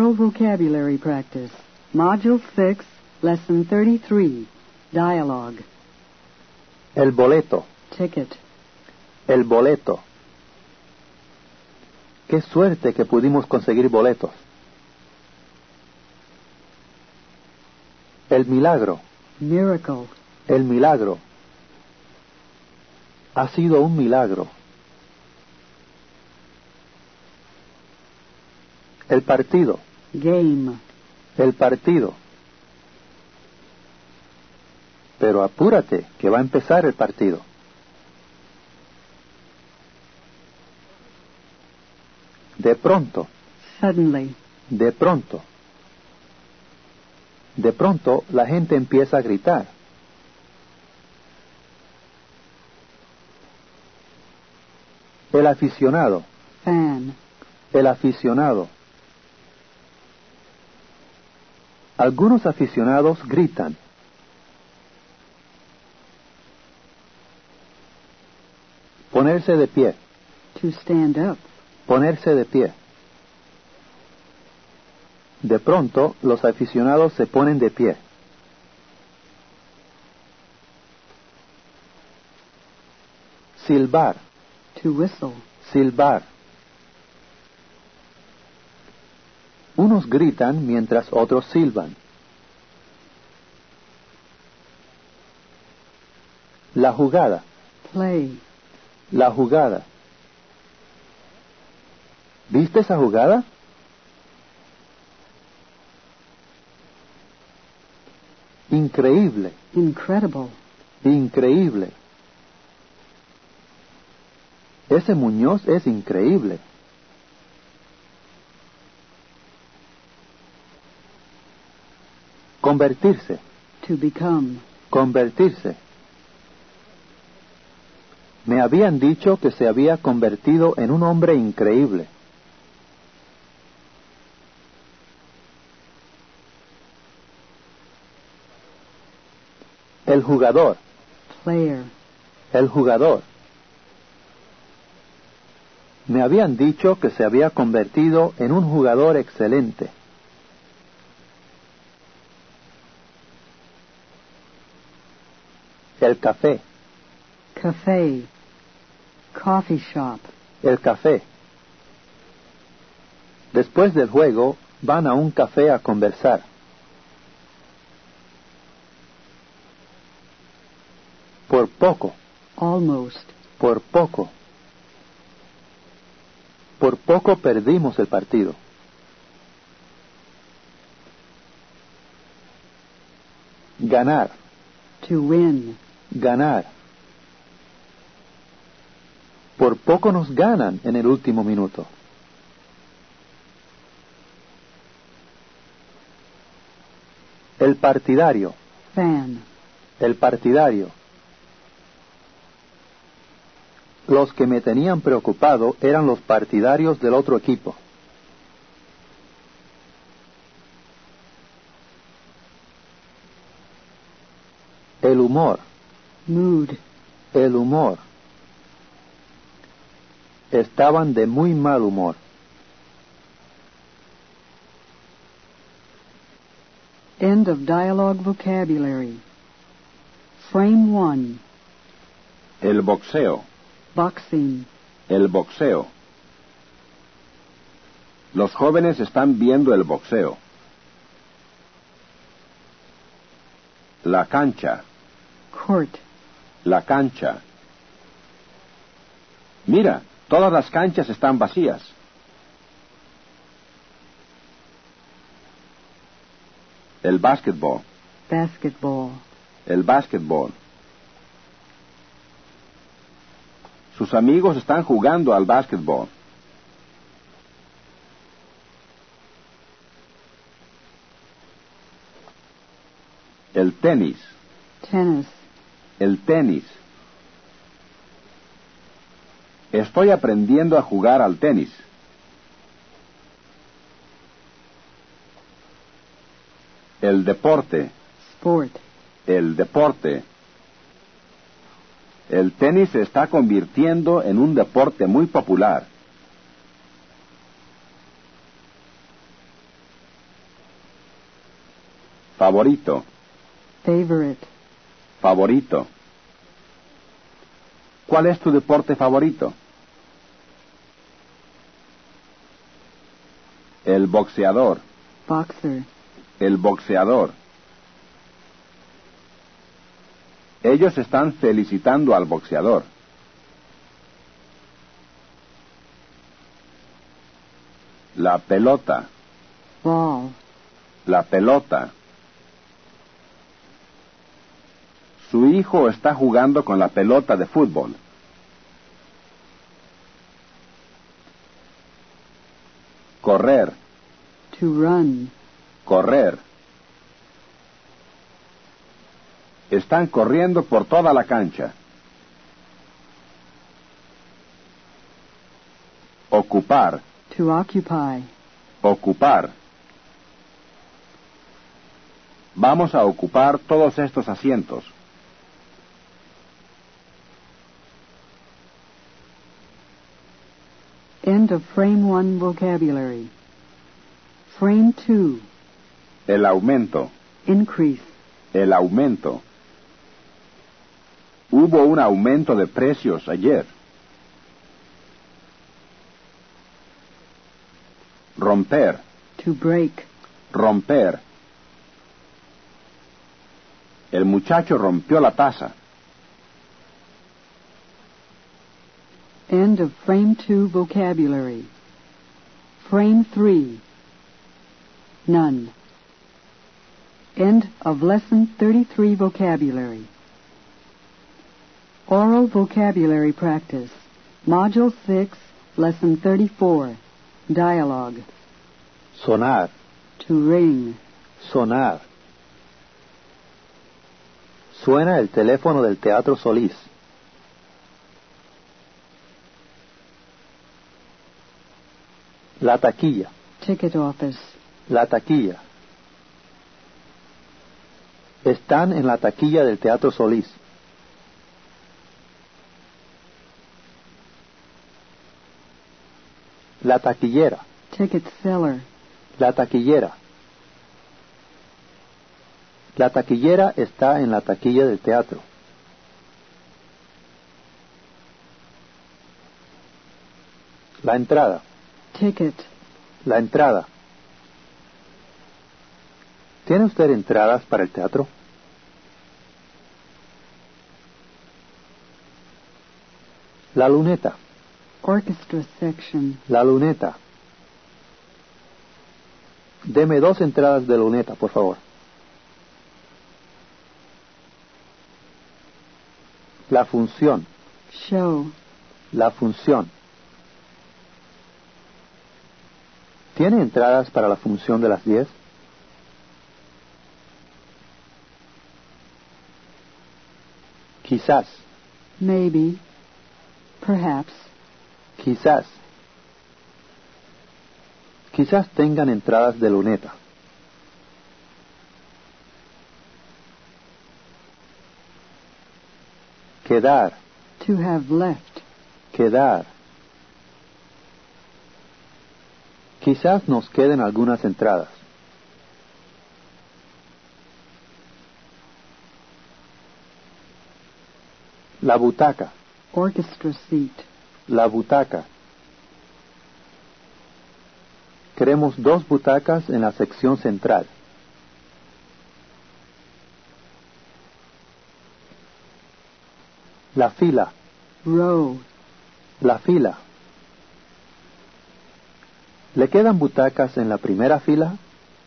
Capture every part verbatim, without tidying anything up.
Oral Vocabulary Practice. Module six, Lesson thirty-three. Dialogue. El boleto. Ticket. El boleto. Qué suerte que pudimos conseguir boletos. El milagro. Miracle. El milagro. Ha sido un milagro. El partido. Game. El partido. Pero apúrate, que va a empezar el partido. De pronto. Suddenly. De pronto. De pronto la gente empieza a gritar. El aficionado. Fan. El aficionado. Algunos aficionados gritan. Ponerse de pie. To stand up. Ponerse de pie. De pronto, los aficionados se ponen de pie. Silbar. To whistle. Silbar. Unos gritan mientras otros silban. La jugada. Play. La jugada. ¿Viste esa jugada? Increíble. Incredible. Increíble. Ese Muñoz es increíble. Convertirse. To become. Convertirse. Me habían dicho que se había convertido en un hombre increíble. El jugador. Player. El jugador. Me habían dicho que se había convertido en un jugador excelente. El café. Café. Coffee shop. El café. Después del juego, van a un café a conversar. Por poco. Almost. Por poco. Por poco perdimos el partido. Ganar. To win. Ganar. Por poco nos ganan en el último minuto. El partidario. Fan. El partidario. Los que me tenían preocupado eran los partidarios del otro equipo. El humor. Mood. El humor. Estaban de muy mal humor. End of dialogue vocabulary. Frame one. El boxeo. Boxing. El boxeo. Los jóvenes están viendo el boxeo. La cancha. Court. La cancha. Mira, todas las canchas están vacías. El básquetbol. Basketball. El básquetbol. Sus amigos están jugando al básquetbol. El tenis. Tennis. El tenis. Estoy aprendiendo a jugar al tenis. El deporte. Sport. El deporte. El tenis se está convirtiendo en un deporte muy popular. Favorito. Favorite. Favorito. ¿Cuál es tu deporte favorito? El boxeador. Boxer. El boxeador. Ellos están felicitando al boxeador. La pelota. Ball. La pelota. Su hijo está jugando con la pelota de fútbol. Correr. To run. Correr. Están corriendo por toda la cancha. Ocupar. To occupy. Ocupar. Vamos a ocupar todos estos asientos. End of Frame one vocabulary. Frame two. El aumento. Increase. El aumento. Hubo un aumento de precios ayer. Romper. To break. Romper. El muchacho rompió la taza. End of Frame two vocabulary. Frame three. None. End of Lesson thirty-three vocabulary. Oral vocabulary practice. Module six, Lesson thirty-four. Dialogue. Sonar. To ring. Sonar. Suena el teléfono del Teatro Solís. La taquilla. Ticket office. La taquilla. Están en la taquilla del Teatro Solís. La taquillera. Ticket seller. La taquillera. La taquillera está en la taquilla del teatro. La entrada. Ticket. La entrada. ¿Tiene usted entradas para el teatro? La luneta. Orchestra section. La luneta. Deme dos entradas de luneta, por favor. La función. Show. La función. ¿Tiene entradas para la función de las diez? Quizás. Maybe. Perhaps. Quizás. Quizás tengan entradas de luneta. Quedar. To have left. Quedar. Quizás nos queden algunas entradas. La butaca. Orchestra seat. La butaca. Queremos dos butacas en la sección central. La fila. Row. La fila. ¿Le quedan butacas en la primera fila?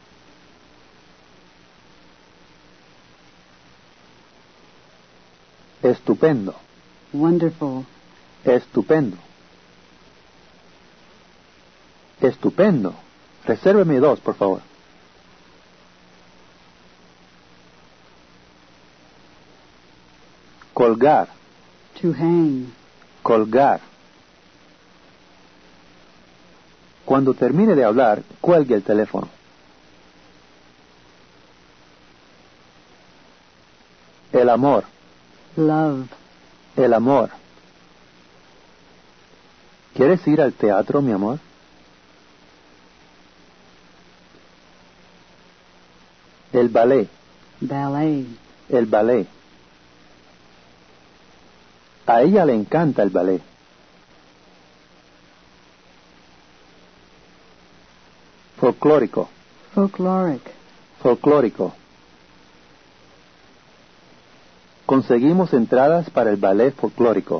Estupendo. Wonderful. Estupendo. Estupendo. Resérveme dos, por favor. Colgar. To hang. Colgar. Cuando termine de hablar, cuelgue el teléfono. El amor. Love. El amor. ¿Quieres ir al teatro, mi amor? El ballet. ballet, El ballet. A ella le encanta el ballet. Folclórico. folkloric, Folclórico. Conseguimos entradas para el ballet folclórico.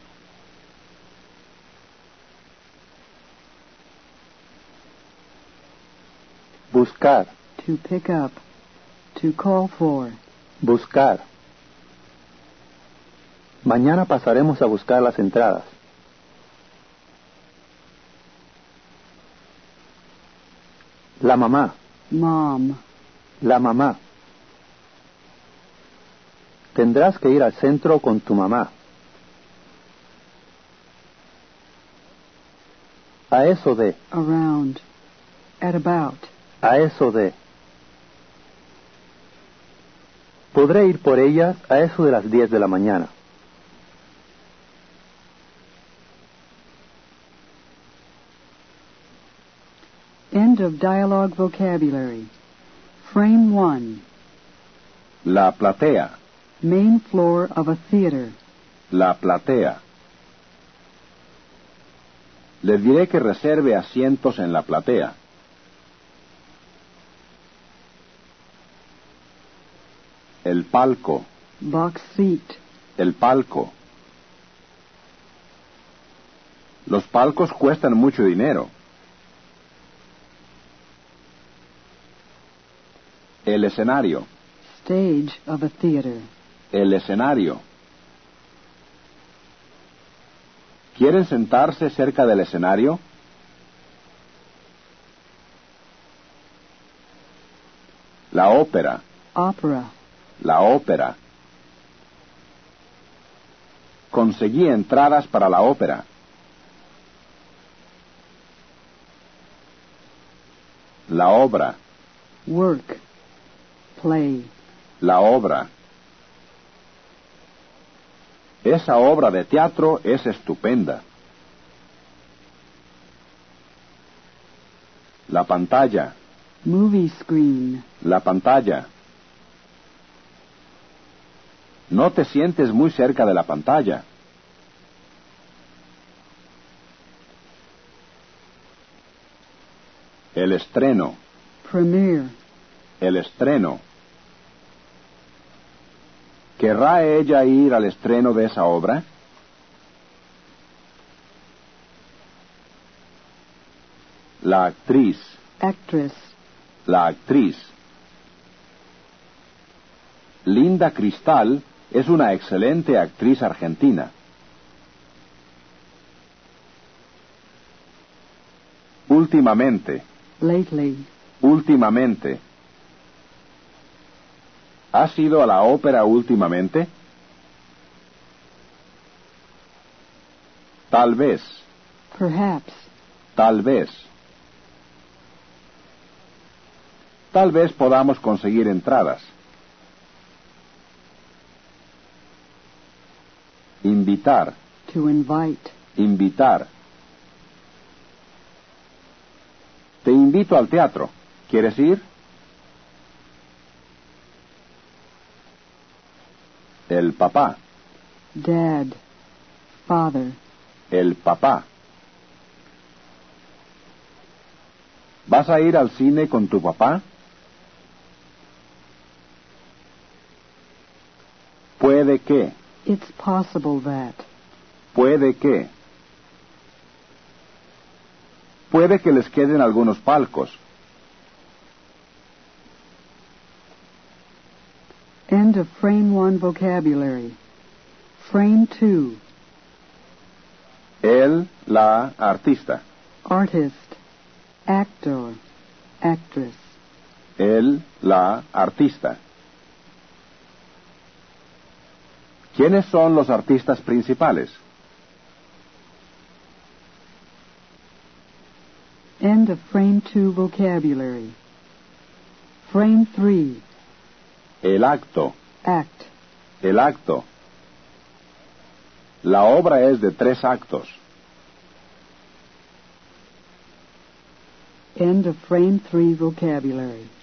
Buscar. to pick up, to call for, Buscar. Mañana pasaremos a buscar las entradas. La mamá. mom, La mamá. Tendrás que ir al centro con tu mamá. A eso de. around, at about, A eso de. Podré ir por ellas a eso de las diez de la mañana. End of dialogue vocabulary. Frame one. La platea. Main floor of a theater. La platea. Le diré que reserve asientos en la platea. El palco. Box seat. El palco. Los palcos cuestan mucho dinero. El escenario. Stage of a theater. El escenario. ¿Quieren sentarse cerca del escenario? La ópera. Opera. La ópera. Conseguí entradas para la ópera. La obra. Work. Play. La obra. Esa obra de teatro es estupenda. La pantalla. Movie screen. La pantalla. No te sientes muy cerca de la pantalla. El estreno. Premiere. El estreno. ¿Querrá ella ir al estreno de esa obra? La actriz. Actress. La actriz. Linda Cristal es una excelente actriz argentina. Últimamente. Lately. Últimamente. ¿Has ido a la ópera últimamente? Tal vez. Perhaps. Tal vez. Tal vez podamos conseguir entradas. Invitar. To invite. Invitar. Te invito al teatro. ¿Quieres ir? El papá. Dad. Father. El papá. ¿Vas a ir al cine con tu papá? Puede que. It's possible that. Puede que. Puede que les queden algunos palcos. End of frame one vocabulary. Frame two. Él, la artista. Artist. Actor. Actress. Él, la artista. ¿Quiénes son los artistas principales? End of frame two vocabulary. Frame three. El acto. Act. El acto. La obra es de tres actos. End of frame three vocabulary.